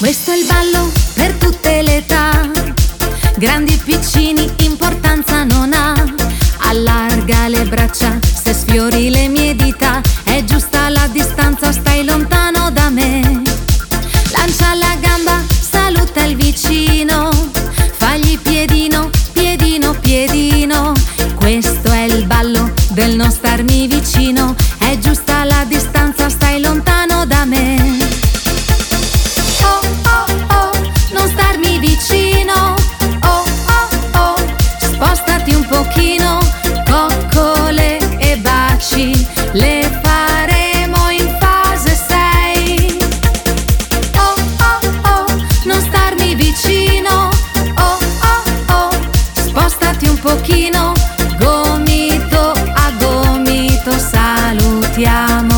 Questo è il ballo per tutte le età, grandi e piccini, importanza non ha. Allarga le braccia se sfiori le mie dita, è giusta la distanza, stai lontano da me. Lancia la gamba, saluta il vicino, fagli piedino, piedino, piedino. Questo è il ballo del non starmi vicino, è giusta la distanza, stai lontano da me. Oh, oh, oh, non starmi vicino. Oh, oh, oh, spostati un pochino. Coccole e baci le faremo in fase 6. Oh, oh, oh, non starmi vicino. Oh, oh, oh, spostati un pochino. Gomito a gomito salutiamo.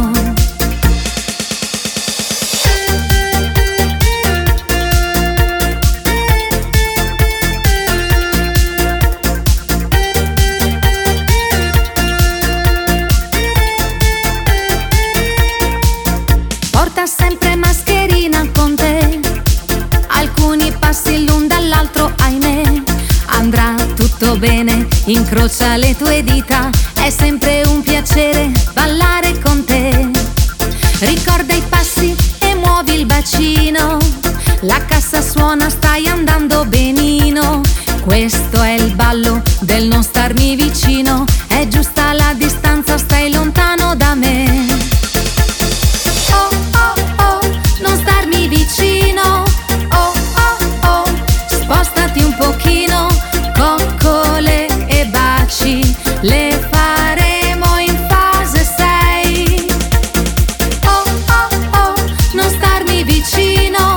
Porta sempre mascherina con te, alcuni passi l'un dall'altro, ahimè. Andrà tutto bene, incrocia le tue dita, è sempre un piacere ballare con te. Ricorda i passi e muovi il bacino, la cassa suona, stai andando benino. Questo è il ballo del non starmi vicino, è giusta la distanza, stai lontano da me. Oh, oh, oh, non starmi vicino. Oh, oh, oh, spostati un pochino. Coccole e baci le faremo in fase 6. Oh, oh, oh, non starmi vicino.